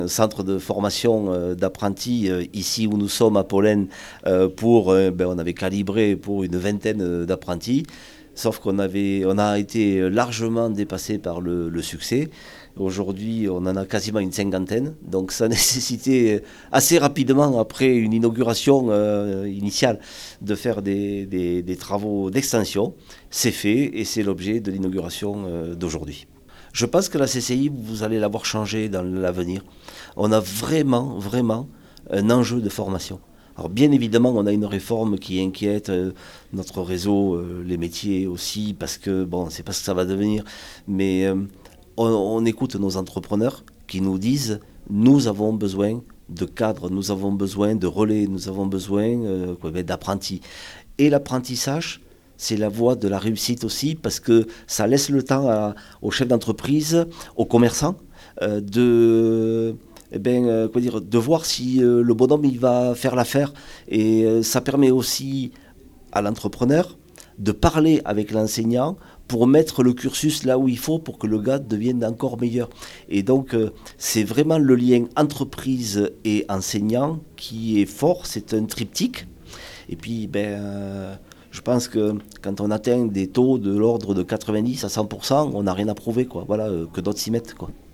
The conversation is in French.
Un centre de formation d'apprentis ici où nous sommes à Pollen on avait calibré pour une vingtaine d'apprentis, sauf on a été largement dépassé par le succès. Aujourd'hui, on en a quasiment une cinquantaine, donc ça nécessitait assez rapidement, après une inauguration initiale, de faire des travaux d'extension. C'est fait et c'est l'objet de l'inauguration d'aujourd'hui. Je pense que la CCI, vous allez l'avoir changé dans l'avenir. On a vraiment, vraiment un enjeu de formation. Alors bien évidemment, on a une réforme qui inquiète notre réseau, les métiers aussi, parce que bon, on ne sait pas ce que ça va devenir, mais on écoute nos entrepreneurs qui nous disent nous avons besoin de cadres, nous avons besoin de relais, nous avons besoin d'apprentis. Et l'apprentissage, c'est la voie de la réussite aussi, parce que ça laisse le temps aux chefs d'entreprise, aux commerçants, de voir si le bonhomme il va faire l'affaire. Et ça permet aussi à l'entrepreneur de parler avec l'enseignant pour mettre le cursus là où il faut pour que le gars devienne encore meilleur. Et donc, c'est vraiment le lien entreprise et enseignant qui est fort, c'est un triptyque. Et puis, je pense que quand on atteint des taux de l'ordre de 90 à 100%, on n'a rien à prouver, quoi. Voilà, que d'autres s'y mettent, quoi.